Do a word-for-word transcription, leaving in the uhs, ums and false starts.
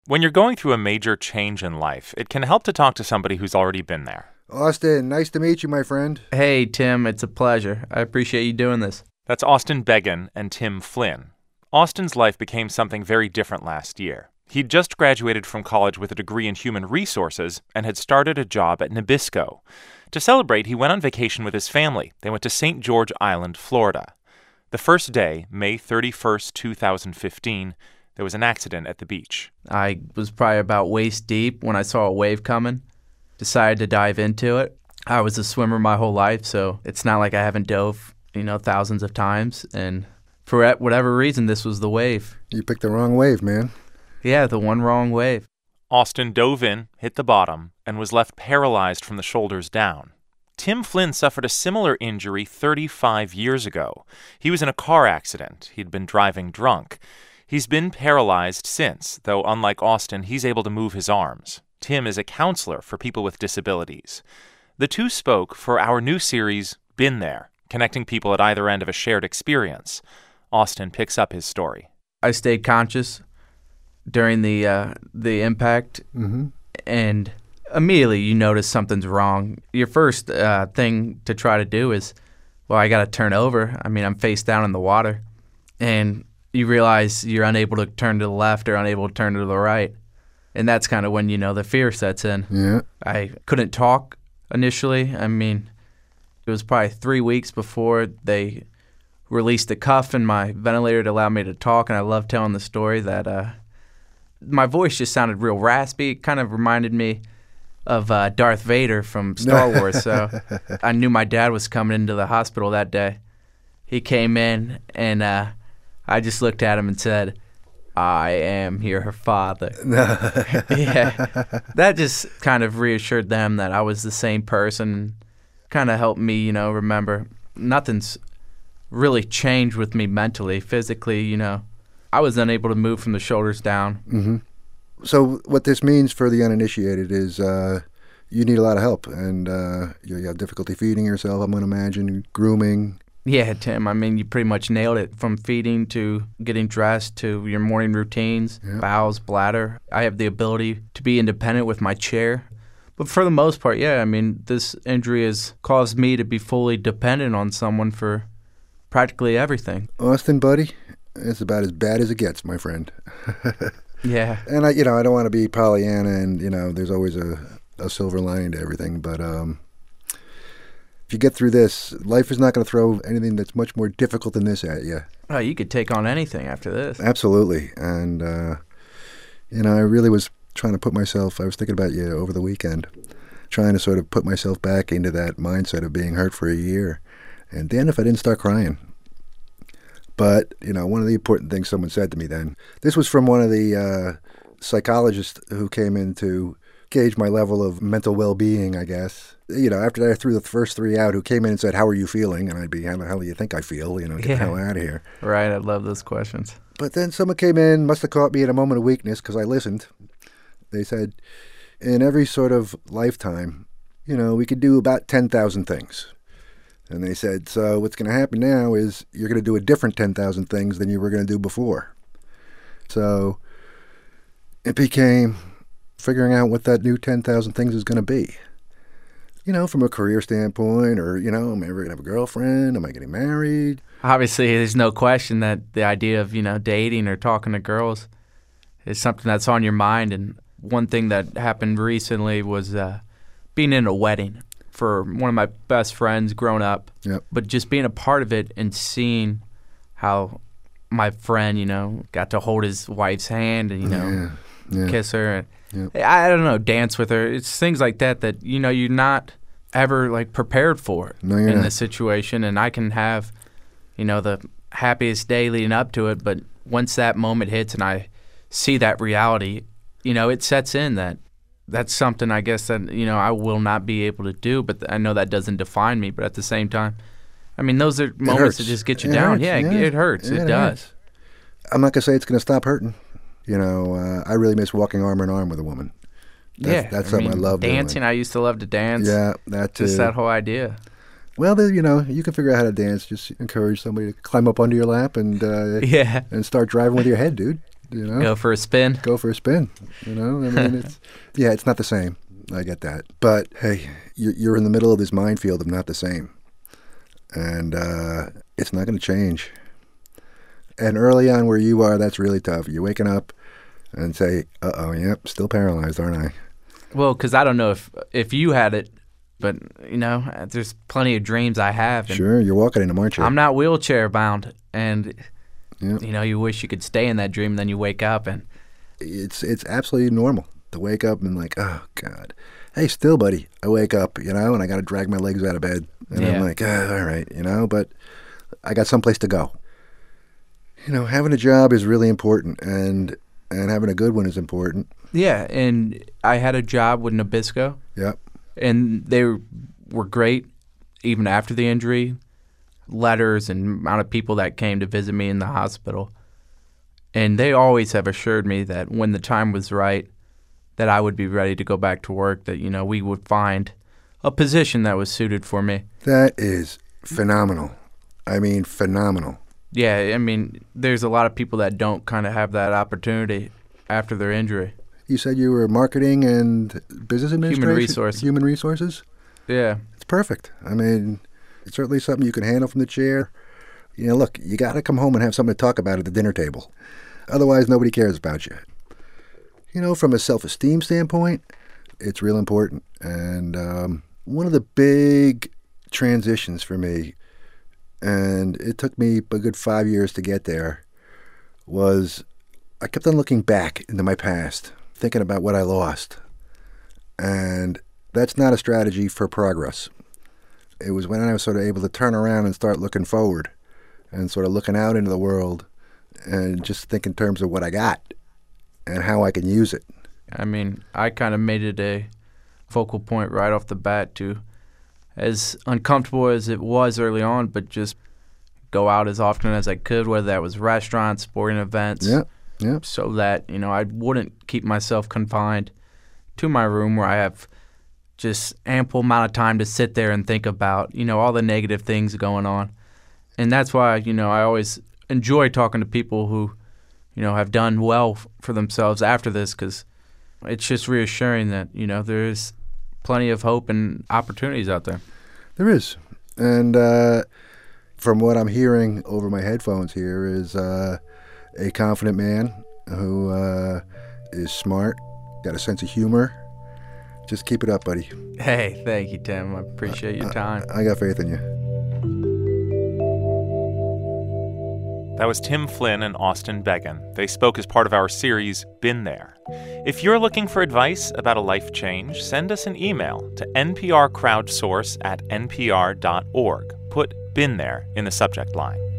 When you're going through a major change in life, it can help to talk to somebody who's already been there. Austin, nice to meet you, my friend. Hey, Tim, it's a pleasure. I appreciate you doing this. That's Austin Beggin and Tim Flynn. Austin's life became something very different last year. He'd just graduated from college with a degree in human resources and had started a job at Nabisco. To celebrate, he went on vacation with his family. They went to Saint George Island, Florida. The first day, May thirty-first, two thousand fifteen, there was an accident at the beach. I was probably about waist deep when I saw a wave coming. Decided to dive into it. I was a swimmer my whole life, so it's not like I haven't dove, you know, thousands of times. And for whatever reason, this was the wave. You picked the wrong wave, man. Yeah, the one wrong wave. Austin dove in, hit the bottom, and was left paralyzed from the shoulders down. Tim Flynn suffered a similar injury thirty-five years ago. He was in a car accident. He'd been driving drunk. He's been paralyzed since, though unlike Austin, he's able to move his arms. Tim is a counselor for people with disabilities. The two spoke for our new series, Been There, connecting people at either end of a shared experience. Austin picks up his story. I stayed conscious during the uh, the impact, Mm-hmm. and immediately you notice something's wrong. Your first uh, thing to try to do is, well, I got to turn over. I mean, I'm face down in the water, and you realize you're unable to turn to the left or unable to turn to the right. And that's kind of when, you know, the fear sets in. Yeah. I couldn't talk initially. I mean, it was probably three weeks before they released a cuff in my ventilator to allow me to talk, and I love telling the story that uh, my voice just sounded real raspy. It kind of reminded me of uh, Darth Vader from Star Wars, so I knew my dad was coming into the hospital that day. He came in, and uh, I just looked at him and said, I am your father. Yeah, that just kind of reassured them that I was the same person. Kind of helped me, you know, remember nothing's really changed with me mentally, physically, you know. I was unable to move from the shoulders down. Mm-hmm. So what this means for the uninitiated is uh, you need a lot of help, and uh, you have difficulty feeding yourself, I'm going to imagine, grooming. Yeah, Tim, I mean, you pretty much nailed it. From feeding to getting dressed to your morning routines, Yeah. bowels, bladder. I have the ability to be independent with my chair. But for the most part, yeah, I mean, this injury has caused me to be fully dependent on someone for practically everything. Austin, buddy, it's about as bad as it gets, my friend. Yeah. And, I, you know, I don't want to be Pollyanna and, you know, there's always a, a silver lining to everything, but um, if you get through this, life is not going to throw anything that's much more difficult than this at you. Oh, you could take on anything after this. Absolutely. And, uh, you know, I really was trying to put myself, I was thinking about you over the weekend, trying to sort of put myself back into that mindset of being hurt for a year. And damn if I didn't start crying. But, you know, one of the important things someone said to me then, this was from one of the uh, psychologists who came in to gauge my level of mental well-being, I guess. You know, after I threw the first three out, who came in and said, how are you feeling? And I'd be, how the hell do you think I feel? You know, get Yeah. the hell out of here. Right, I love those questions. But then someone came in, must have caught me in a moment of weakness because I listened. They said, in every sort of lifetime, you know, we could do about ten thousand things. And they said, so what's going to happen now is you're going to do a different ten thousand things than you were going to do before. So it became figuring out what that new ten thousand things is going to be. You know, from a career standpoint, or, you know, am I ever going to have a girlfriend? Am I getting married? Obviously, there's no question that the idea of, you know, dating or talking to girls is something that's on your mind. And one thing that happened recently was uh, being in a wedding for one of my best friends growing up. Yep. But just being a part of it and seeing how my friend, you know, got to hold his wife's hand and, you know, Yeah. Yeah. kiss her. And Yep. I don't know, dance with her. It's things like that that, you know, you're not ever, like, prepared for No, you're in not. this situation. And I can have, you know, the happiest day leading up to it. But once that moment hits and I see that reality, you know, it sets in that that's something I guess that, you know, I will not be able to do. But I know that doesn't define me. But at the same time, I mean, those are moments that hurts. just get you It down. hurts, Yeah, yeah. it hurts. Yeah, it it does. hurts. I'm not going to say it's going to stop hurting. You know, uh, I really miss walking arm in arm with a woman. That's, yeah. that's I something mean, I love dancing, doing. I used to love to dance. Yeah, that too. Just that whole idea. Well, then, you know, you can figure out how to dance. Just encourage somebody to climb up under your lap and uh, Yeah. and start driving with your head, dude. You know, Go for a spin. go for a spin. You know, I mean, it's yeah, it's not the same. I get that, but hey, you're, you're in the middle of this minefield of not the same, and uh, it's not going to change. And early on, where you are, that's really tough. You're waking up and say, "Uh oh, yep, still paralyzed, aren't I?" Well, because I don't know if if you had it, but you know, there's plenty of dreams I have. And Sure, you're walking in them, aren't you? I'm not wheelchair bound, and Yep. you know, you wish you could stay in that dream, and then you wake up and It's it's absolutely normal to wake up and like, oh God, hey, still, buddy. I wake up, you know, and I got to drag my legs out of bed, and Yeah. I'm like, ah, all right, you know, but I got someplace to go. You know, having a job is really important, and and having a good one is important. yeah. And I had a job with Nabisco, Yep. and they were great even after the injury. Letters and amount of people that came to visit me in the hospital, and they always have assured me that when the time was right, that I would be ready to go back to work, that, you know, we would find a position that was suited for me. That is phenomenal. I mean, phenomenal. Yeah, I mean, there's a lot of people that don't kind of have that opportunity after their injury. You said you were marketing and business administration? resources. Human resources? Yeah. It's perfect. I mean, it's certainly something you can handle from the chair. You know, look, you got to come home and have something to talk about at the dinner table. Otherwise, nobody cares about you. You know, from a self-esteem standpoint, it's real important. And um, one of the big transitions for me, and it took me a good five years to get there, was I kept on looking back into my past, thinking about what I lost. And that's not a strategy for progress. It was when I was sort of able to turn around and start looking forward and sort of looking out into the world and just think in terms of what I got and how I can use it. I mean, I kind of made it a focal point right off the bat to, as uncomfortable as it was early on, but just go out as often as I could, whether that was restaurants, sporting events, Yeah, yeah. so that, you know, I wouldn't keep myself confined to my room where I have just ample amount of time to sit there and think about, you know, all the negative things going on. And that's why, you know, I always enjoy talking to people who, you know, have done well f- for themselves after this, because it's just reassuring that, you know, there's plenty of hope and opportunities out there. There is. And uh, from what I'm hearing over my headphones here is uh, a confident man who uh, is smart, got a sense of humor. Just keep it up, buddy. Hey, thank you, Tim. I appreciate your time. I got faith in you. That was Tim Flynn and Austin Beggin. They spoke as part of our series, Been There. If you're looking for advice about a life change, send us an email to nprcrowdsource at npr dot org. Put Been There in the subject line.